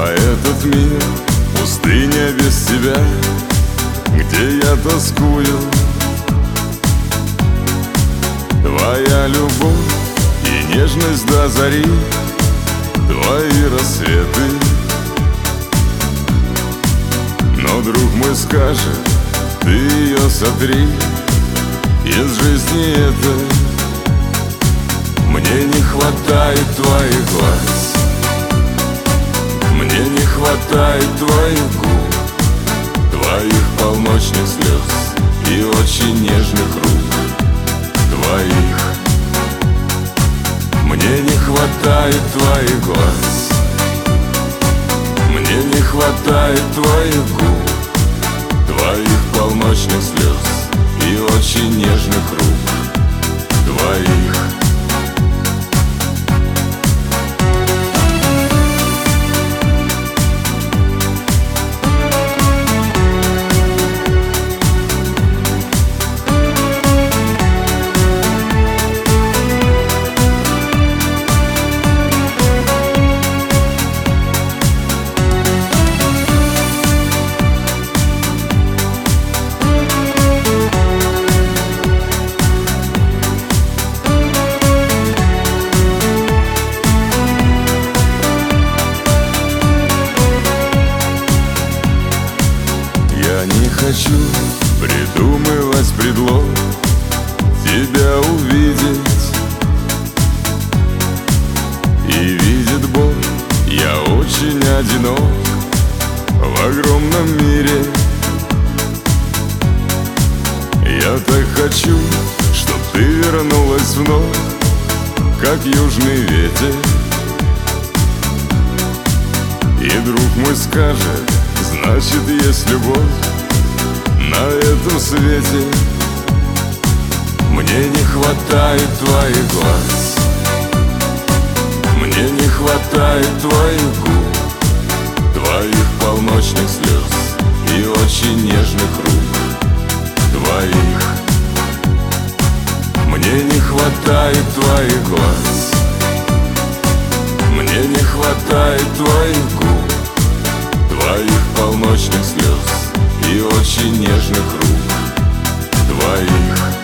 А этот мир — пустыня без тебя, где я тоскую. Твоя любовь и нежность до зари, твои рассветы. Но друг мой скажет: ты ее сотри из жизни этой. Мне не хватает твоих глаз, мне не хватает твоих губ, твоих полночных слез и очень нежных рук твоих. Мне не хватает твоих глаз, мне не хватает твоих губ, твоих полночных слез и очень нежных рук твоих. Я не хочу придумывать предлог тебя увидеть. И видит Бог, я очень одинок в огромном мире. Я так хочу, чтоб ты вернулась вновь, как южный ветер. И друг мой скажет: значит, есть любовь на этом свете. Мне не хватает твоих глаз, мне не хватает твоих губ, твоих полночных слез и очень нежных рук твоих. Мне не хватает твоих глаз, мне не хватает твоих губ, твоих полночных слез и очень нежных рук твоих.